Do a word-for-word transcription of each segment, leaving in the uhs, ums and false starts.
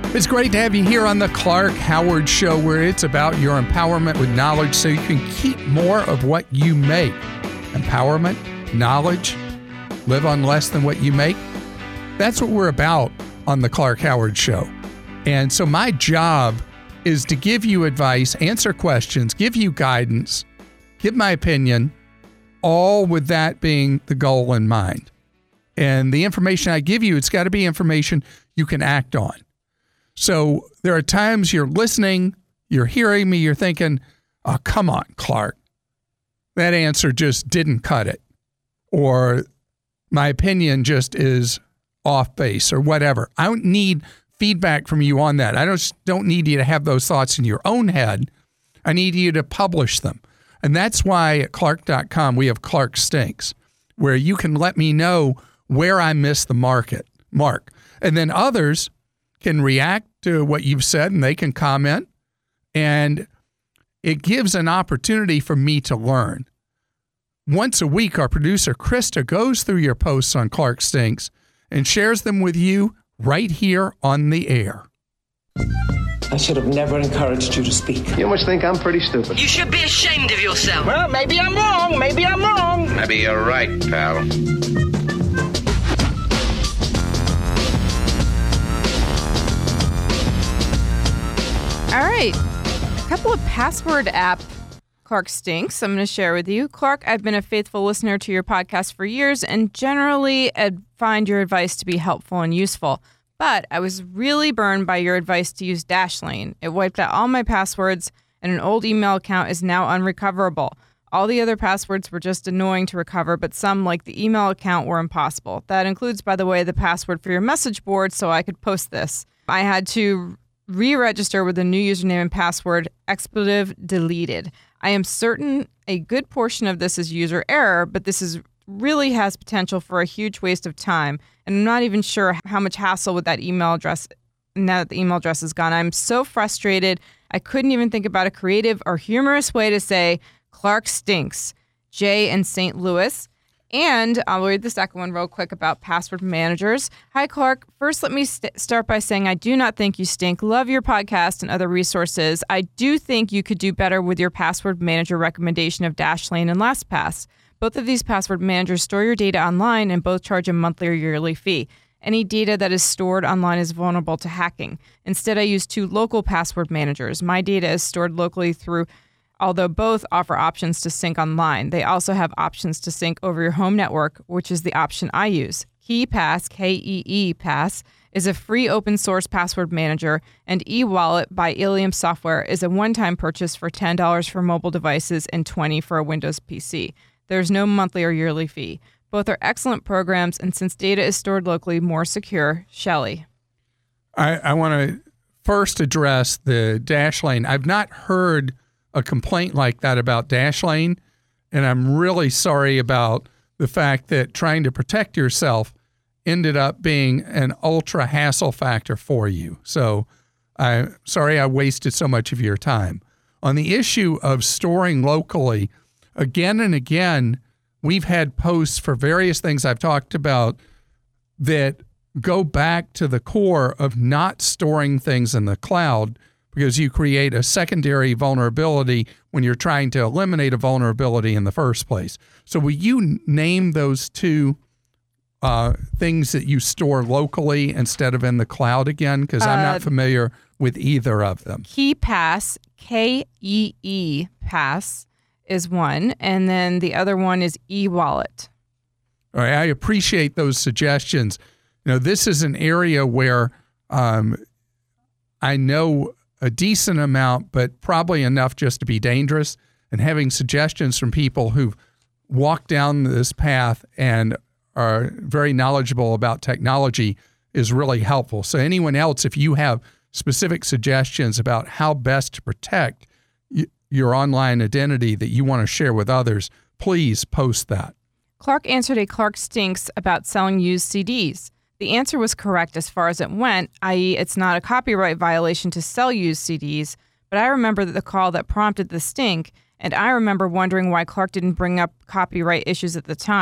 It's great to have you here on the Clark Howard Show, where it's about your empowerment with knowledge so you can keep more of what you make. Empowerment, knowledge, live on less than what you make. That's what we're about on the Clark Howard Show. And so my job is to give you advice, answer questions, give you guidance, give my opinion, all with that being the goal in mind. And the information I give you, it's got to be information you can act on. So there are times you're listening, you're hearing me, you're thinking, oh, come on, Clark. That answer just didn't cut it. Or my opinion just is off base or whatever. I don't need feedback from you on that. I don't, don't need you to have those thoughts in your own head. I need you to publish them. And that's why at Clark dot com we have Clark Stinks, where you can let me know where I missed the market, mark. And then others can react to what you've said and they can comment. And it gives an opportunity for me to learn. Once a week, our producer, Krista, goes through your posts on Clark Stinks and shares them with you right here on the air. I should have never encouraged you to speak. You must think I'm pretty stupid. You should be ashamed of yourself. Well, maybe I'm wrong. Maybe I'm wrong. Maybe you're right, pal. All right. A couple of password app Clark Stinks I'm going to share with you. Clark, I've been a faithful listener to your podcast for years and generally ad- find your advice to be helpful and useful. But I was really burned by your advice to use Dashlane. It wiped out all my passwords, and an old email account is now unrecoverable. All the other passwords were just annoying to recover, but some, like the email account, were impossible. That includes, by the way, the password for your message board so I could post this. I had to re-register with a new username and password, expletive deleted. I am certain a good portion of this is user error, but this is really has potential for a huge waste of time. And I'm not even sure how much hassle with that email address now that the email address is gone. I'm so frustrated. I couldn't even think about a creative or humorous way to say Clark Stinks, Jay in Saint Louis. And I'll read the second one real quick about password managers. Hi, Clark. First, let me st- start by saying I do not think you stink. Love your podcast and other resources. I do think you could do better with your password manager recommendation of Dashlane and LastPass. Both of these password managers store your data online and both charge a monthly or yearly fee. Any data that is stored online is vulnerable to hacking. Instead, I use two local password managers. My data is stored locally through, although both offer options to sync online. They also have options to sync over your home network, which is the option I use. KeePass, K E E Pass, is a free open source password manager, and eWallet by Ilium Software is a one-time purchase for ten dollars for mobile devices and twenty dollars for a Windows P C. There's no monthly or yearly fee. Both are excellent programs, and since data is stored locally, more secure. Shelley. I, I want to first address the Dashlane. I've not heard a complaint like that about Dashlane, and I'm really sorry about the fact that trying to protect yourself ended up being an ultra hassle factor for you. So I'm sorry I wasted so much of your time. On the issue of storing locally, again and again, we've had posts for various things I've talked about that go back to the core of not storing things in the cloud, because you create a secondary vulnerability when you're trying to eliminate a vulnerability in the first place. So will you name those two uh, things that you store locally instead of in the cloud again? Because I'm uh, not familiar with either of them. KeePass, K E E Pass, is one, and then the other one is eWallet. All right, I appreciate those suggestions. You know, this is an area where um, I know a decent amount, but probably enough just to be dangerous. And having suggestions from people who've walked down this path and are very knowledgeable about technology is really helpful. So anyone else, if you have specific suggestions about how best to protect y- your online identity that you want to share with others, please post that. Clark answered a Clark Stinks about selling used C Ds. The answer was correct as far as it went, that is it's not a copyright violation to sell used C Ds, but I remember the call that prompted the stink, and I remember wondering why Clark didn't bring up copyright issues at the time.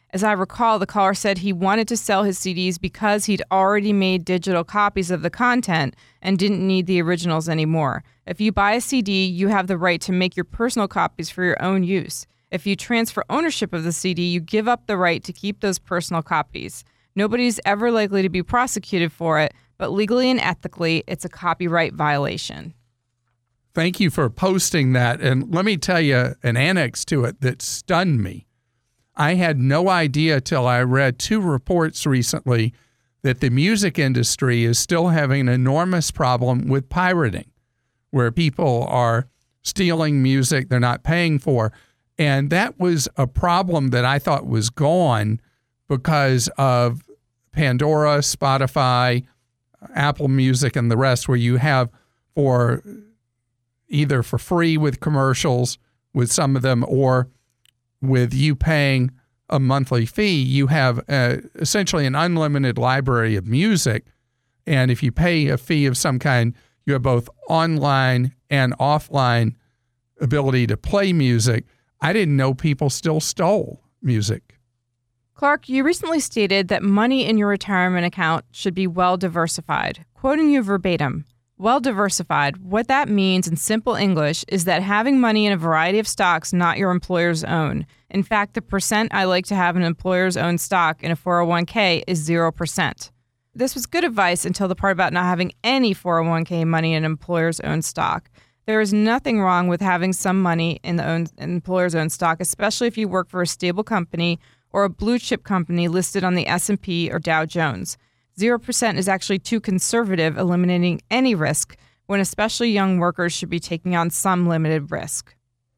As I recall, the caller said he wanted to sell his C Ds because he'd already made digital copies of the content and didn't need the originals anymore. If you buy a C D, you have the right to make your personal copies for your own use. If you transfer ownership of the C D, you give up the right to keep those personal copies. Nobody's ever likely to be prosecuted for it, but legally and ethically, it's a copyright violation. Thank you for posting that. And let me tell you an annex to it that stunned me. I had no idea till I read two reports recently that the music industry is still having an enormous problem with pirating, where people are stealing music they're not paying for. And that was a problem that I thought was gone because of Pandora, Spotify, Apple Music, and the rest, where you have for either for free with commercials with some of them, or with you paying a monthly fee, you have uh, essentially an unlimited library of music. And if you pay a fee of some kind, you have both online and offline ability to play music. I didn't know people still stole music. Clark, you recently stated that money in your retirement account should be well diversified. Quoting you verbatim, well diversified, what that means in simple English is that having money in a variety of stocks not your employer's own. In fact, the percent I like to have an employer's own stock in a four oh one k is zero percent. This was good advice until the part about not having any four oh one k money in an employer's own stock. There is nothing wrong with having some money in the own, employer's own stock, especially if you work for a stable company or a blue chip company listed on the S and P or Dow Jones. zero percent is actually too conservative, eliminating any risk, when especially young workers should be taking on some limited risk.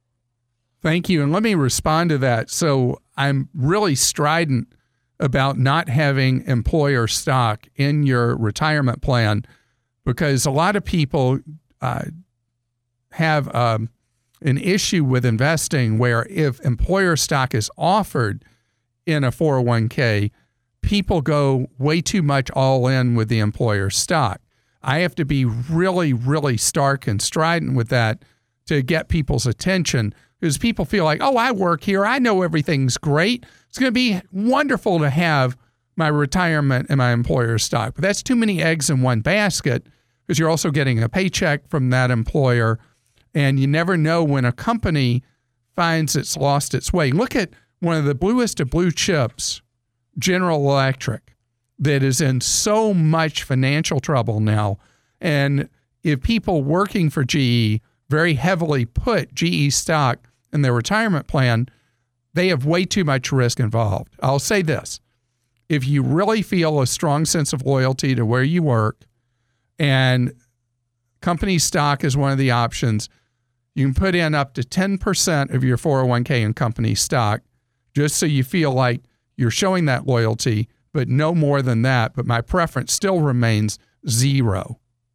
Thank you. And let me respond to that. So I'm really strident about not having employer stock in your retirement plan, because a lot of people uh, have um, an issue with investing where if employer stock is offered in a four oh one k, people go way too much all in with the employer stock. I have to be really, really stark and strident with that to get people's attention, because people feel like, oh, I work here, I know everything's great. It's going to be wonderful to have my retirement and my employer stock. But that's too many eggs in one basket, because you're also getting a paycheck from that employer, and you never know when a company finds it's lost its way. Look at one of the bluest of blue chips, General Electric, that is in so much financial trouble now. And if people working for G E very heavily put G E stock in their retirement plan, they have way too much risk involved. I'll say this. If you really feel a strong sense of loyalty to where you work, and company stock is one of the options, you can put in up to ten percent of your four oh one k in company stock, just so you feel like you're showing that loyalty, but no more than that. But my preference still remains zero.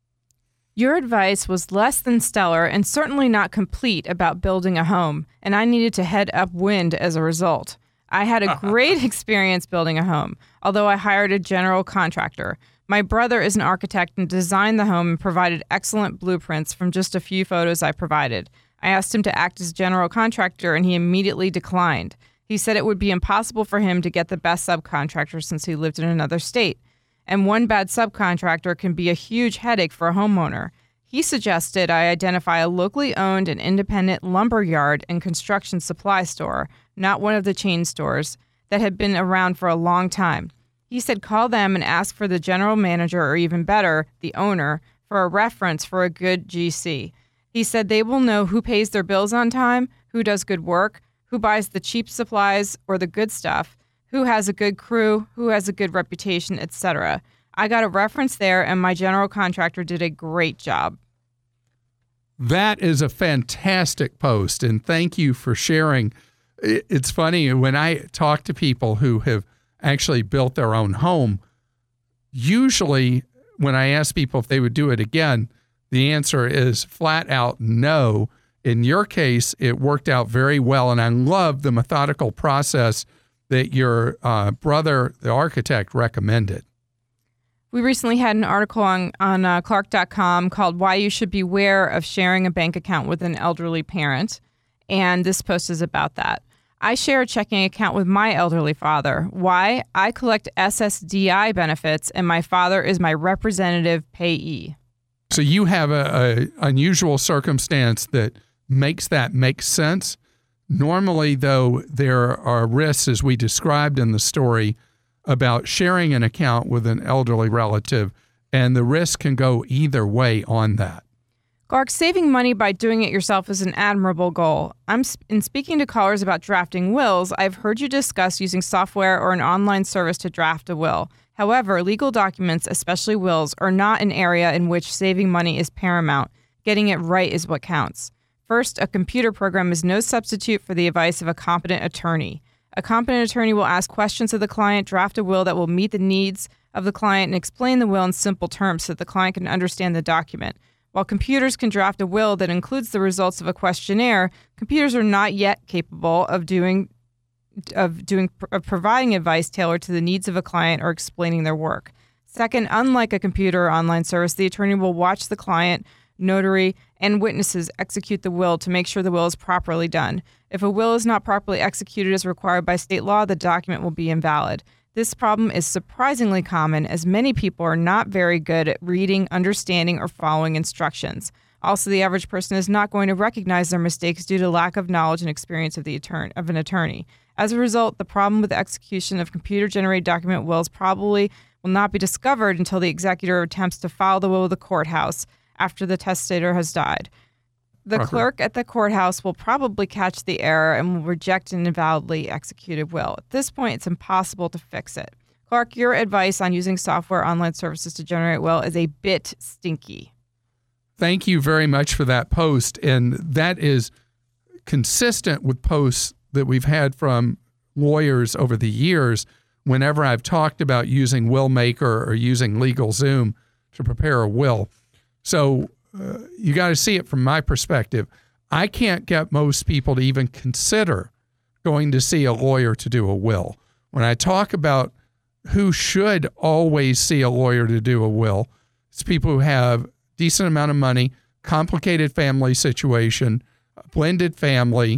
Your advice was less than stellar and certainly not complete about building a home, and I needed to head upwind as a result. I had a great experience building a home, although I hired a general contractor. My brother is an architect and designed the home and provided excellent blueprints from just a few photos I provided. I asked him to act as general contractor, and he immediately declined. He said it would be impossible for him to get the best subcontractor since he lived in another state, and one bad subcontractor can be a huge headache for a homeowner. He suggested I identify a locally owned and independent lumber yard and construction supply store, not one of the chain stores, that had been around for a long time. He said call them and ask for the general manager, or even better, the owner, for a reference for a good G C. He said they will know who pays their bills on time, who does good work, who buys the cheap supplies or the good stuff, who has a good crew, who has a good reputation, et cetera. I got a reference there, and my general contractor did a great job. That is a fantastic post, and thank you for sharing. It's funny, when I talk to people who have actually built their own home, usually when I ask people if they would do it again, the answer is flat out no. In your case, it worked out very well, and I love the methodical process that your uh, brother, the architect, recommended. We recently had an article on, on uh, Clark dot com called Why You Should Beware of Sharing a Bank Account with an Elderly Parent, and this post is about that. I share a checking account with my elderly father. Why? I collect S S D I benefits, and my father is my representative payee. So you have a, a unusual circumstance that makes that make sense. Normally, though, there are risks, as we described in the story, about sharing an account with an elderly relative, and the risk can go either way on that. Clark, saving money by doing it yourself is an admirable goal. I'm sp- in speaking to callers about drafting wills, I've heard you discuss using software or an online service to draft a will. However, legal documents, especially wills, are not an area in which saving money is paramount. Getting it right is what counts. First, a computer program is no substitute for the advice of a competent attorney. A competent attorney will ask questions of the client, draft a will that will meet the needs of the client, and explain the will in simple terms so that the client can understand the document. While computers can draft a will that includes the results of a questionnaire, computers are not yet capable of doing of doing of providing advice tailored to the needs of a client or explaining their work. Second, unlike a computer or online service, the attorney will watch the client, notary, and witnesses execute the will to make sure the will is properly done. If a will is not properly executed as required by state law, the document will be invalid. This problem is surprisingly common, as many people are not very good at reading, understanding, or following instructions. Also, the average person is not going to recognize their mistakes due to lack of knowledge and experience of the attorney, of an attorney. As a result, the problem with the execution of computer-generated document wills probably will not be discovered until the executor attempts to file the will with the courthouse after the testator has died. The Parker. clerk at the courthouse will probably catch the error and will reject an invalidly executed will. At this point, it's impossible to fix it. Clark, your advice on using software online services to generate will is a bit stinky. Thank you very much for that post. And that is consistent with posts that we've had from lawyers over the years whenever I've talked about using WillMaker or using LegalZoom to prepare a will. So uh, you got to see it from my perspective. I can't get most people to even consider going to see a lawyer to do a will. When I talk about who should always see a lawyer to do a will, it's people who have decent amount of money, complicated family situation, blended family,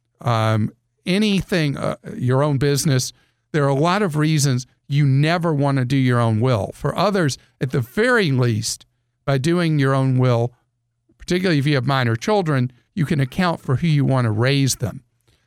um, anything, uh, your own business. There are a lot of reasons you never want to do your own will. For others, at the very least, by doing your own will, particularly if you have minor children, you can account for who you want to raise them.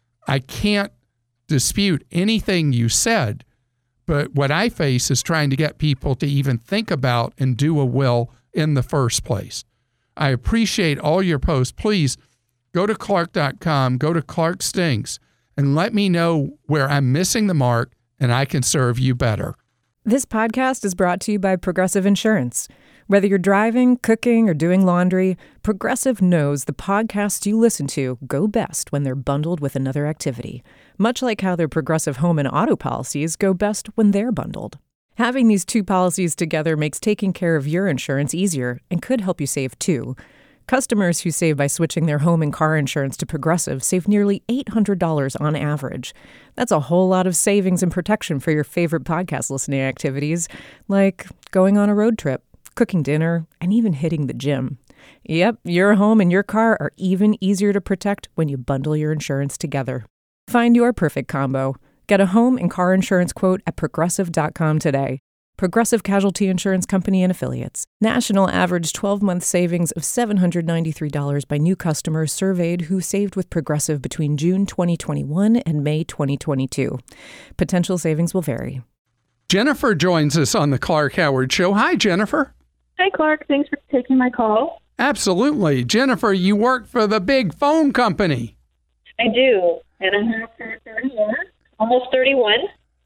I can't dispute anything you said, but what I face is trying to get people to even think about and do a will in the first place. I appreciate all your posts. Please go to Clark dot com, go to Clark Stinks, and let me know where I'm missing the mark and I can serve you better. This podcast is brought to you by Progressive Insurance. Whether you're driving, cooking, or doing laundry, Progressive knows the podcasts you listen to go best when they're bundled with another activity, much like how their Progressive home and auto policies go best when they're bundled. Having these two policies together makes taking care of your insurance easier and could help you save too. Customers who save by switching their home and car insurance to Progressive save nearly eight hundred dollars on average. That's a whole lot of savings and protection for your favorite podcast listening activities, like going on a road trip, cooking dinner, and even hitting the gym. Yep, your home and your car are even easier to protect when you bundle your insurance together. Find your perfect combo. Get a home and car insurance quote at progressive dot com today. Progressive Casualty Insurance Company and Affiliates. National average twelve-month savings of seven hundred ninety-three dollars by new customers surveyed who saved with Progressive between June twenty twenty-one and May twenty twenty-two. Potential savings will vary. Jennifer joins us on the Clark Howard Show. Hi, Jennifer. Hi, Clark. Thanks for taking my call. Absolutely. Jennifer, you work for the big phone company. I do, and I have for thirty years, almost thirty-one.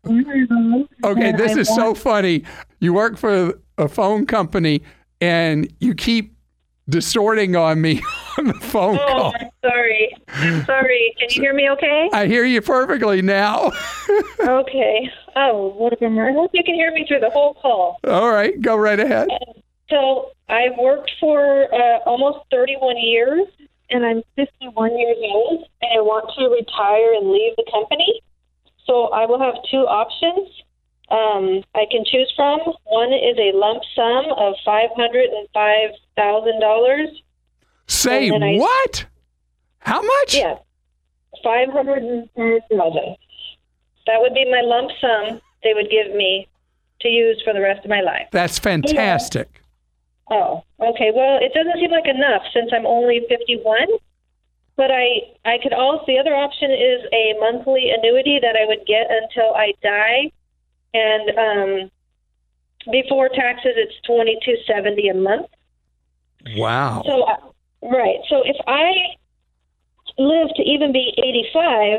Okay, And this I is want- so funny. You work for a phone company, and you keep distorting on me on the phone Oh, call. I'm sorry. I'm sorry. Can you hear me okay? I hear you perfectly now. Okay. Oh, what a bummer. I hope you can hear me through the whole call. All right, go right ahead. So I've worked for uh, almost thirty-one years, and I'm fifty-one years old, and I want to retire and leave the company. So I will have two options um, I can choose from. One is a lump sum of five hundred five thousand dollars. Say And then I- what? How much? Yeah, five hundred five thousand dollars. That would be my lump sum they would give me to use for the rest of my life. That's fantastic. Yeah. Oh, okay. Well, it doesn't seem like enough since I'm only fifty-one. But I, I could also, the other option is a monthly annuity that I would get until I die. And um, before taxes, it's twenty-two seventy a month. Wow. So, uh, right. So if I live to even be eighty-five,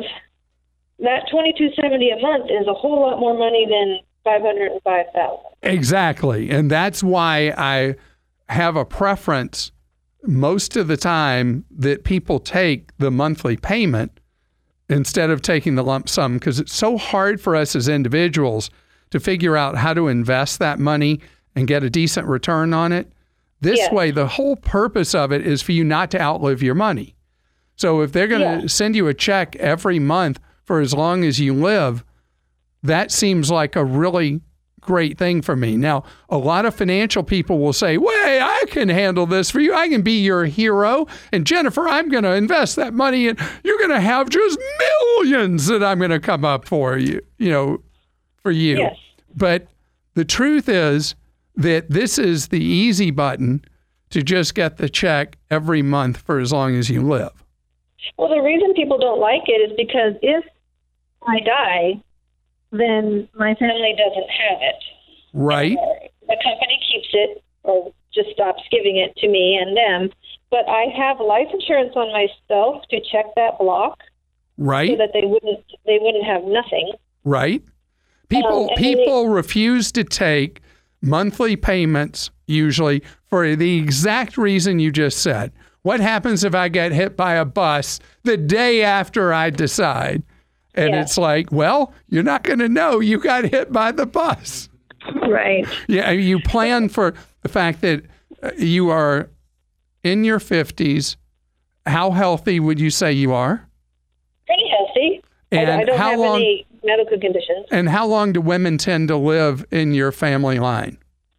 that twenty-two seventy a month is a whole lot more money than five hundred five thousand. Exactly. And that's why I have a preference most of the time that people take the monthly payment instead of taking the lump sum, because it's so hard for us as individuals to figure out how to invest that money and get a decent return on it. This Yes. way, the whole purpose of it is for you not to outlive your money. So if they're going to Yeah. send you a check every month for as long as you live, that seems like a really great thing for me. Now, a lot of financial people will say, "Wait, I can handle this for you. I can be your hero. And Jennifer, I'm going to invest that money and you're going to have just millions that I'm going to come up for you, you know, for you." Yes. But the truth is that this is the easy button to just get the check every month for as long as you live. Well, the reason people don't like it is because if I die, then my family doesn't have it. Right? Or the company keeps it or just stops giving it to me and them. But I have life insurance on myself to check that block so Right? that they wouldn't they wouldn't have nothing. Right? People Um, and people refuse to take monthly payments usually for the exact reason you just said. What happens if I get hit by a bus the day after I decide? And Yeah. it's like, well, you're not going to know you got hit by the bus. Right. Yeah, you plan for the fact that uh, you are in your fifties. How healthy would you say you are? Pretty healthy. And I, I don't how have long- any medical conditions. And how long do women tend to live in your family line?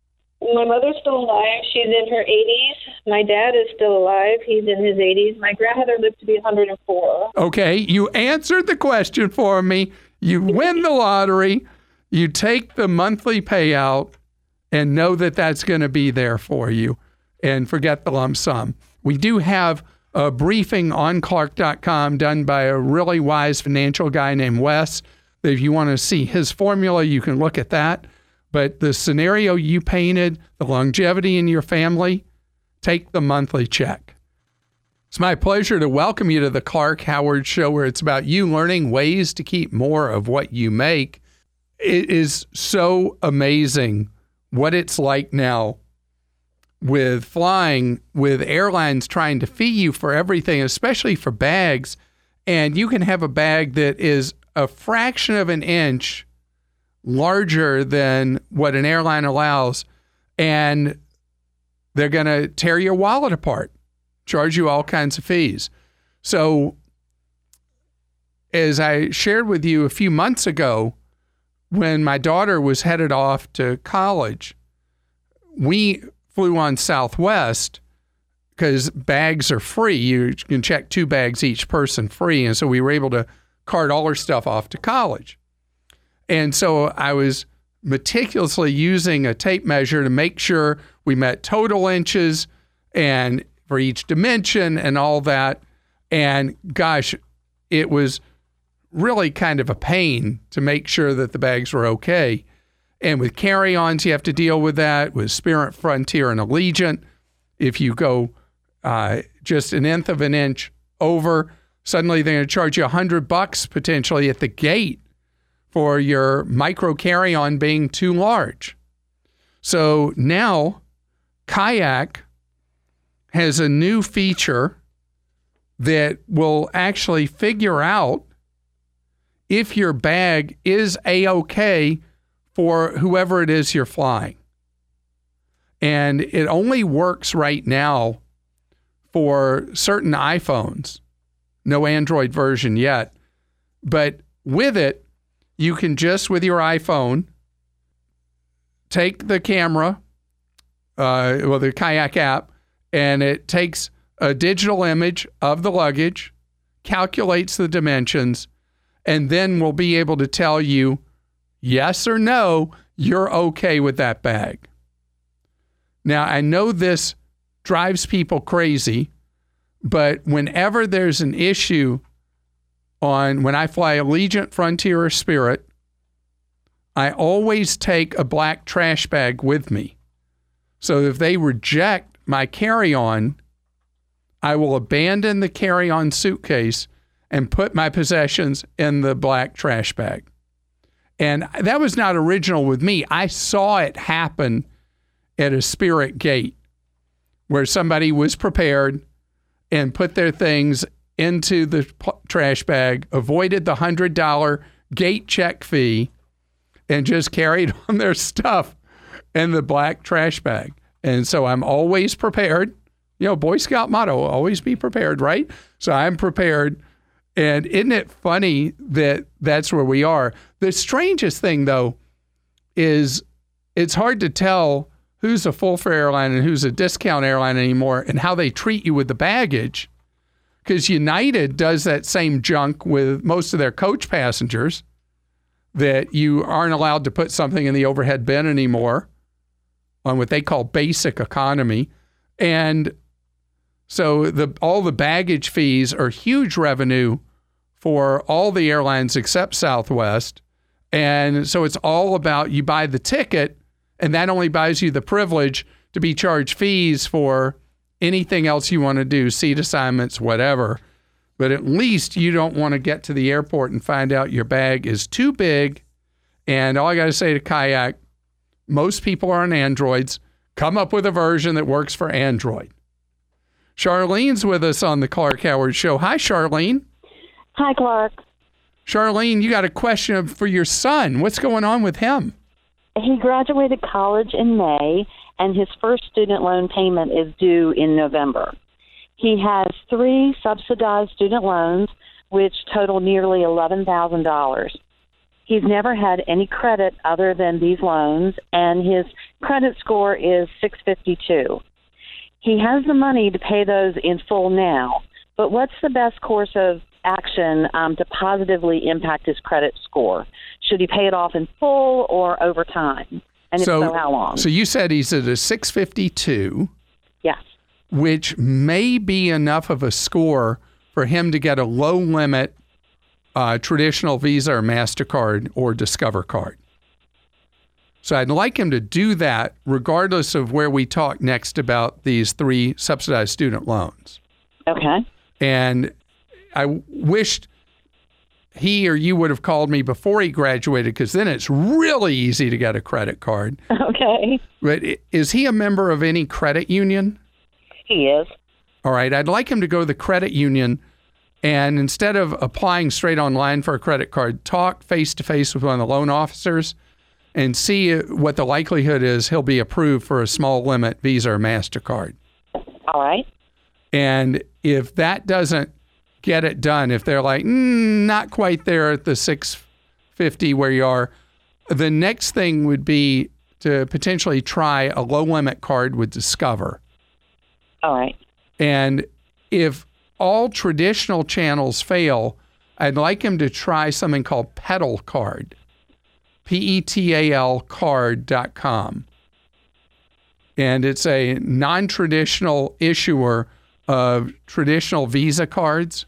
My mother's still alive. She's in her eighties. My dad is still alive. He's in his eighties. My grandmother lived to be one hundred four. Okay, you answered the question for me. You win the lottery. You take the monthly payout and know that that's going to be there for you and forget the lump sum. We do have a briefing on Clark dot com done by a really wise financial guy named Wes. If you want to see his formula, you can look at that. But the scenario you painted, the longevity in your family, take the monthly check. It's my pleasure to welcome you to the Clark Howard Show, where it's about you learning ways to keep more of what you make. It is so amazing what it's like now with flying, with airlines trying to fee you for everything, especially for bags. And you can have a bag that is a fraction of an inch larger than what an airline allows, and they're going to tear your wallet apart, charge you all kinds of fees. So as I shared with you a few months ago, when my daughter was headed off to college, we flew on Southwest because bags are free. You can check two bags each person free. And so we were able to cart all her stuff off to college. And so I was meticulously using a tape measure to make sure we met total inches and for each dimension and all that. And gosh, it was really kind of a pain to make sure that the bags were okay. And with carry-ons, you have to deal with that. With Spirit, Frontier, and Allegiant, if you go uh, just an nth of an inch over, suddenly they're going to charge you a hundred bucks potentially at the gate for your micro carry-on being too large. So now Kayak has a new feature that will actually figure out if your bag is A-okay for whoever it is you're flying. And it only works right now for certain iPhones. No Android version yet. But with it, you can just, with your iPhone, take the camera, uh, well, the Kayak app, and it takes a digital image of the luggage, calculates the dimensions, and then will be able to tell you yes or no, you're okay with that bag. Now, I know this drives people crazy, but whenever there's an issue on when I fly Allegiant, Frontier, or Spirit, I always take a black trash bag with me. So if they reject my carry-on, I will abandon the carry-on suitcase and put my possessions in the black trash bag. And that was not original with me. I saw it happen at a Spirit gate where somebody was prepared and put their things into the p- trash bag, avoided the one hundred dollars gate check fee, and just carried on their stuff in the black trash bag. And so I'm always prepared. You know, Boy Scout motto, always be prepared, right? So I'm prepared. And isn't it funny that that's where we are? The strangest thing, though, is it's hard to tell who's a full-fare airline and who's a discount airline anymore and how they treat you with the baggage. Because United does that same junk with most of their coach passengers, that you aren't allowed to put something in the overhead bin anymore on what they call basic economy. And so the all the baggage fees are huge revenue for all the airlines except Southwest. And so it's all about you buy the ticket, and that only buys you the privilege to be charged fees for anything else you want to do, seat assignments, whatever. But at least you don't want to get to the airport and find out your bag is too big. And all I got to say to Kayak, most people are on Androids. Come up with a version that works for Android. Charlene's with us on the Clark Howard Show. Hi, Charlene. Hi, Clark. Charlene, you got a question for your son. What's going on with him? He graduated college in May, and his first student loan payment is due in November. He has three subsidized student loans, which total nearly eleven thousand dollars. He's never had any credit other than these loans, and his credit score is six fifty-two. He has the money to pay those in full now, but what's the best course of action um, to positively impact his credit score? Should he pay it off in full or over time? And if so, so how long? So you said he's at a six fifty-two. Yes. Which may be enough of a score for him to get a low limit uh, traditional Visa or MasterCard or Discover card. So I'd like him to do that regardless of where we talk next about these three subsidized student loans. Okay. And I wished he or you would have called me before he graduated, because then it's really easy to get a credit card. Okay. But is he a member of any credit union? He is. All right. I'd like him to go to the credit union, and instead of applying straight online for a credit card, talk face-to-face with one of the loan officers and see what the likelihood is he'll be approved for a small limit Visa or MasterCard. All right. And if that doesn't get it done, if they're like, mm, not quite there at the six fifty where you are, the next thing would be to potentially try a low-limit card with Discover. All right. And if all traditional channels fail, I'd like him to try something called Petal Card, P E T A L card dot com. And it's a non-traditional issuer of traditional Visa cards,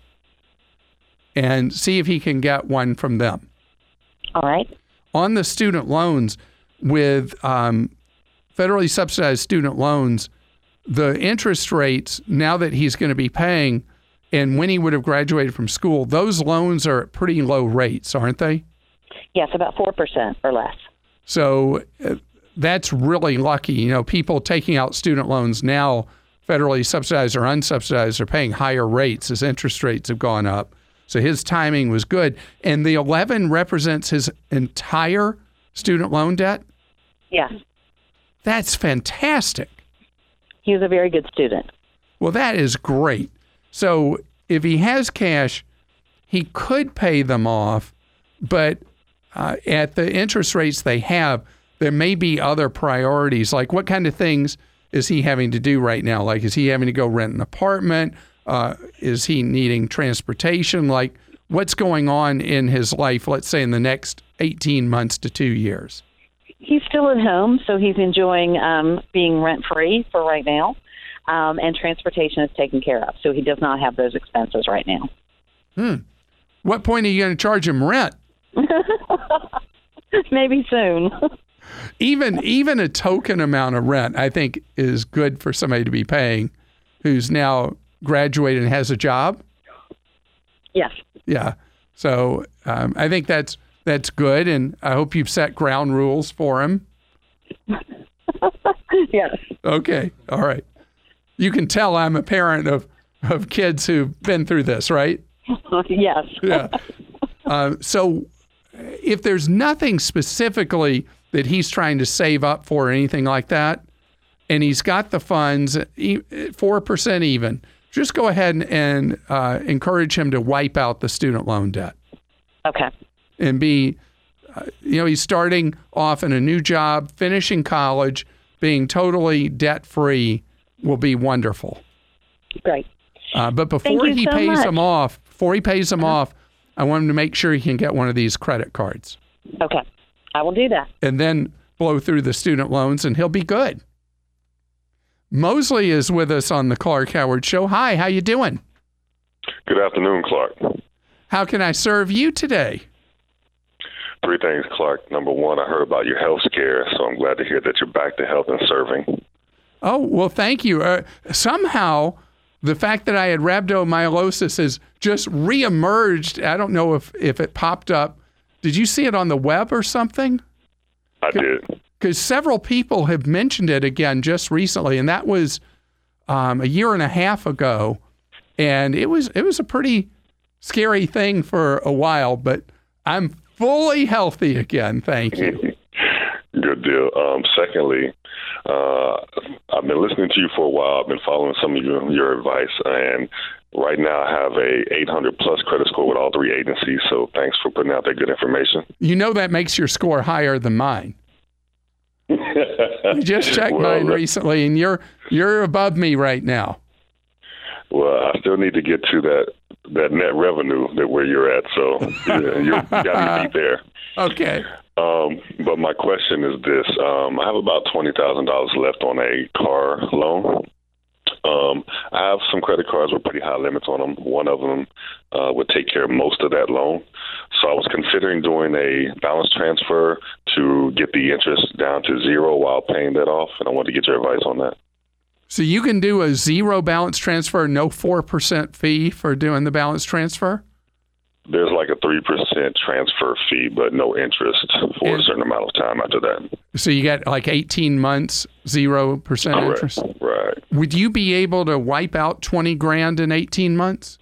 and see if he can get one from them. All right. On the student loans, with um, federally subsidized student loans, the interest rates, now that he's going to be paying, and when he would have graduated from school, those loans are at pretty low rates, aren't they? Yes, about four percent or less. So uh, that's really lucky. You know, people taking out student loans now, federally subsidized or unsubsidized, are paying higher rates as interest rates have gone up. So his timing was good. And the eleven represents his entire student loan debt? Yes. That's fantastic. He was a very good student. Well, that is great. So if he has cash, he could pay them off, but uh, at the interest rates they have, there may be other priorities. Like, what kind of things is he having to do right now? Like, is he having to go rent an apartment, Uh, is he needing transportation? Like, what's going on in his life, let's say in the next eighteen months to two years? He's still at home, so he's enjoying um, being rent-free for right now, um, and transportation is taken care of, so he does not have those expenses right now. Hmm. What point are you going to charge him rent? Maybe soon. even even a token amount of rent, I think, is good for somebody to be paying who's now graduated and has a job. Yes. Yeah. So um, I think that's that's good, and I hope you've set ground rules for him. Yes. Okay. All right. You can tell I'm a parent of, of kids who've been through this, right? Yes. Yeah. Uh, so if there's nothing specifically that he's trying to save up for or anything like that, and he's got the funds, four percent even, just go ahead and, and uh, encourage him to wipe out the student loan debt. Okay. And be, uh, you know, he's starting off in a new job, finishing college, being totally debt-free will be wonderful. Great. Uh, but before he so pays much. them off, before he pays them off, I want him to make sure he can get one of these credit cards. Okay. I will do that. And then blow through the student loans, and he'll be good. Mosley is with us on the Clark Howard Show. Hi, how you doing? Good afternoon, Clark. How can I serve you today? Three things, Clark. Number one, I heard about your health scare, so I'm glad to hear that you're back to health and serving. Oh, well, thank you. Uh, somehow, the fact that I had rhabdomyolysis has just reemerged. I don't know if, if it popped up. Did you see it on the web or something? I did. Because several people have mentioned it again just recently, and that was um, a year and a half ago. And it was it was a pretty scary thing for a while, but I'm fully healthy again. Thank you. Good deal. Um, secondly, uh, I've been listening to you for a while. I've been following some of your, your advice, and right now I have a eight hundred plus credit score with all three agencies, so thanks for putting out that good information. You know that makes your score higher than mine. I just checked well, mine recently, and you're you're above me right now. Well, I still need to get to that that net revenue that where you're at, so yeah, you got me beat there. Okay. Um, but my question is this: um, I have about twenty thousand dollars left on a car loan. Um, I have some credit cards with pretty high limits on them. One of them uh, would take care of most of that loan. So I was considering doing a balance transfer to get the interest down to zero while paying that off, and I wanted to get your advice on that. So you can do a zero balance transfer, no four percent fee for doing the balance transfer? There's like a three percent transfer fee, but no interest for and, a certain amount of time after that. So you get like eighteen months, zero percent Correct. interest? Right. Would you be able to wipe out twenty grand in eighteen months?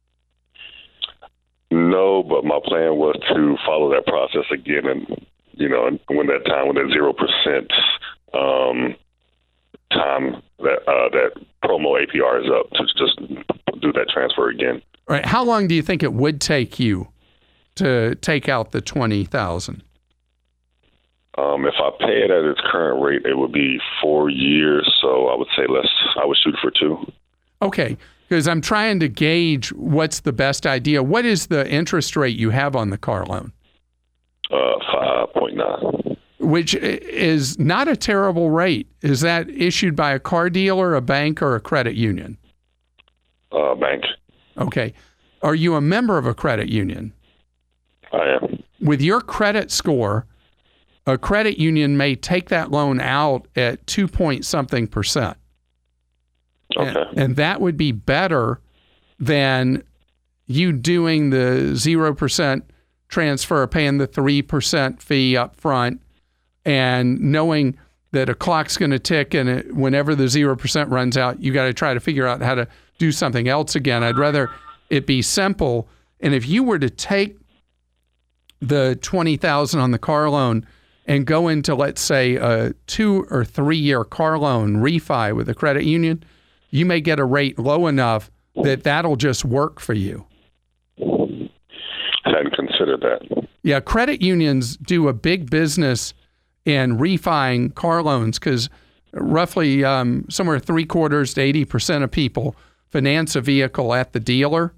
No, but my plan was to follow that process again, and you know, when that time, when that zero percent um, time that uh, that promo A P R is up, to just do that transfer again. All right. How long do you think it would take you to take out the twenty thousand? Um, if I pay it at its current rate, it would be four years. So I would say let's. I would shoot for two. Okay. Because I'm trying to gauge what's the best idea. What is the interest rate you have on the car loan? Uh, five point nine. Which is not a terrible rate. Is that issued by a car dealer, a bank, or a credit union? Uh, bank. Okay. Are you a member of a credit union? I am. With your credit score, a credit union may take that loan out at two point something percent. Okay. And, and that would be better than you doing the zero percent transfer, paying the three percent fee up front, and knowing that a clock's going to tick, and it, whenever the zero percent runs out, you got to try to figure out how to do something else again. I'd rather it be simple. And if you were to take the twenty thousand dollars on the car loan and go into, let's say, a two or three year car loan refi with a credit union, you may get a rate low enough that that'll just work for you. I hadn't considered that. Yeah, credit unions do a big business in refining car loans because roughly um, somewhere three quarters to eighty percent of people finance a vehicle at the dealer,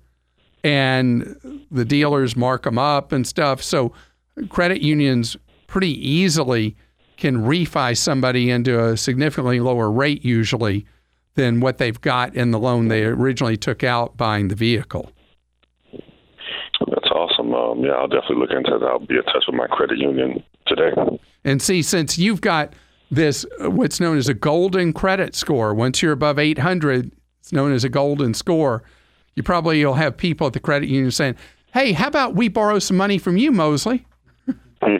and the dealers mark them up and stuff. So credit unions pretty easily can refi somebody into a significantly lower rate usually than what they've got in the loan they originally took out buying the vehicle. That's awesome. Um, yeah, I'll definitely look into that. I'll be in touch with my credit union today. And see, since you've got this, uh, what's known as a golden credit score, once you're above eight hundred, it's known as a golden score. You probably will have people at the credit union saying, hey, how about we borrow some money from you, Mosley? They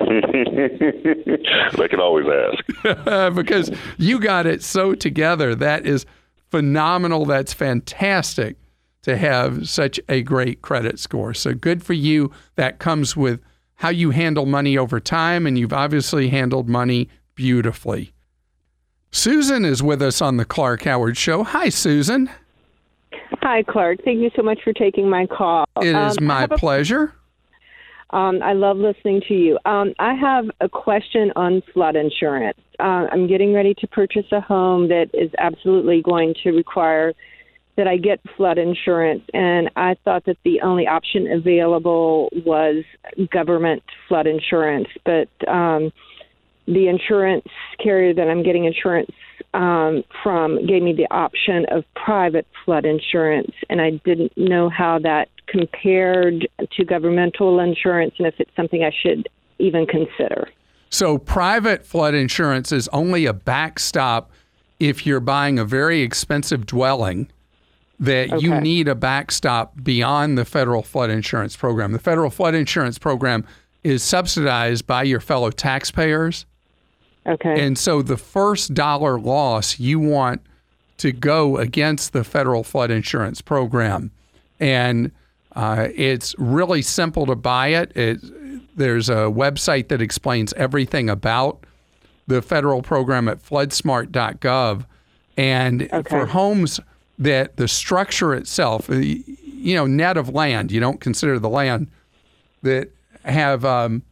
can always ask. Because you got it so together. That is phenomenal. That's fantastic to have such a great credit score. So good for you. That comes with how you handle money over time, and you've obviously handled money beautifully. Susan is with us on the Clark Howard Show. Hi, Susan. Hi, Clark. Thank you so much for taking my call. It is um, my a, pleasure. Um, I love listening to you. Um, I have a question on flood insurance. Uh, I'm getting ready to purchase a home that is absolutely going to require that I get flood insurance, and I thought that the only option available was government flood insurance, but um, the insurance carrier that I'm getting insurance um, from gave me the option of private flood insurance, and I didn't know how that compared to governmental insurance and if it's something I should even consider. So private flood insurance is only a backstop if you're buying a very expensive dwelling, that Okay. you need a backstop beyond the federal flood insurance program. The federal flood insurance program is subsidized by your fellow taxpayers. Okay. And so the first dollar loss, you want to go against the federal flood insurance program. And uh, it's really simple to buy it. it. There's a website that explains everything about the federal program at flood smart dot gov. And Okay. for homes that the structure itself, you know, net of land, you don't consider the land, that have um,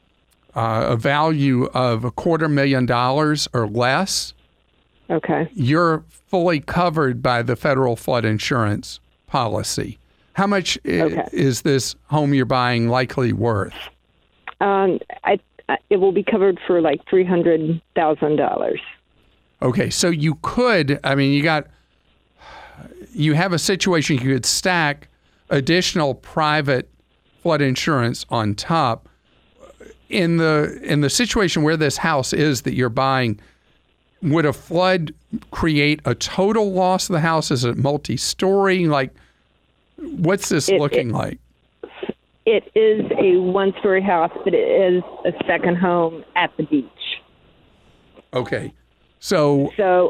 uh, a value of a quarter million dollars or less, Okay. you're fully covered by the federal flood insurance policy. How much i- Okay. is this home you're buying likely worth? Um, I, I it will be covered for like three hundred thousand dollars. Okay, so you could, I mean, you got, you have a situation you could stack additional private flood insurance on top. In the in the situation where this house is that you're buying, would a flood create a total loss of the house? Is it multi-story? Like, what's this It- looking it- like? It is a one-story house, but it is a second home at the beach. Okay, so So,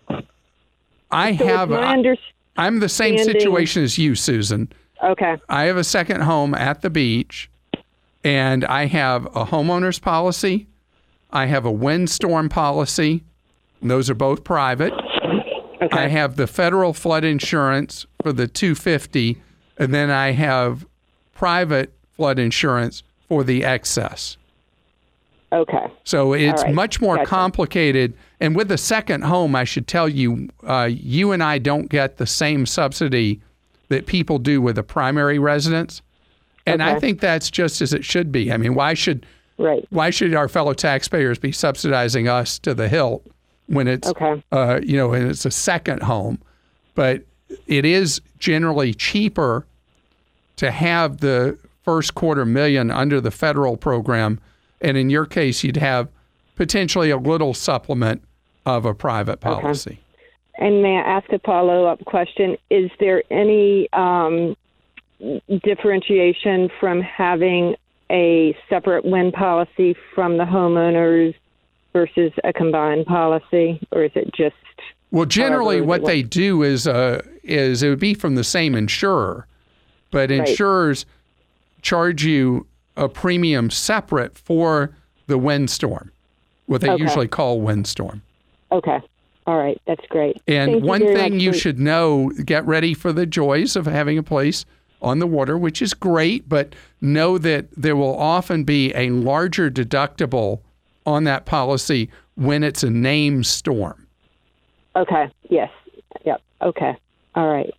I so have, it's my I, under- I'm the same understanding- situation as you, Susan. okay. I have a second home at the beach, and I have a homeowner's policy. I have a windstorm policy. And those are both private. Okay. I have the federal flood insurance for the two fifty, and then I have private flood insurance for the excess. Okay. So it's All right. much more Gotcha. complicated. And with the second home, I should tell you, uh, you and I don't get the same subsidy that people do with a primary residence. And I Okay. think that's just as it should be. I mean, why should Right. why should our fellow taxpayers be subsidizing us to the hilt when it's Okay. uh, you know, and it's a second home? But it is generally cheaper to have the first quarter million under the federal program, and in your case, you'd have potentially a little supplement of a private policy. And may I ask a follow-up question? Is there any um, differentiation from having a separate wind policy from the homeowners versus a combined policy, or is it just? Well, generally, however what it they works? do is uh, is it would be from the same insurer, but Right. insurers charge you a premium separate for the windstorm, what they Okay. usually call windstorm. Okay. All right. That's great. And Thank you one very thing much you for- should know, get ready for the joys of having a place on the water, which is great, but know that there will often be a larger deductible on that policy when it's a named storm. Okay. Yes. Yep. Okay. All right.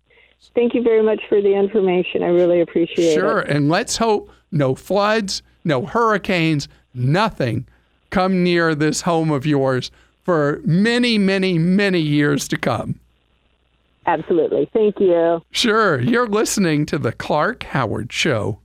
Thank you very much for the information. I really appreciate Sure. it. Sure. And let's hope no floods, no hurricanes, nothing come near this home of yours for many, many, many years to come. Absolutely. Thank you. Sure. You're listening to The Clark Howard Show.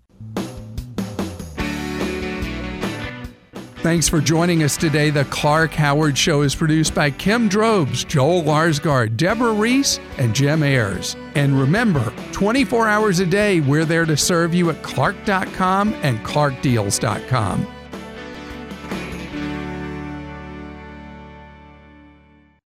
Thanks for joining us today. The Clark Howard Show is produced by Kim Drobes, Joel Larsgaard, Deborah Reese, and Jim Ayers. And remember, twenty-four hours a day, we're there to serve you at clark dot com and clark deals dot com.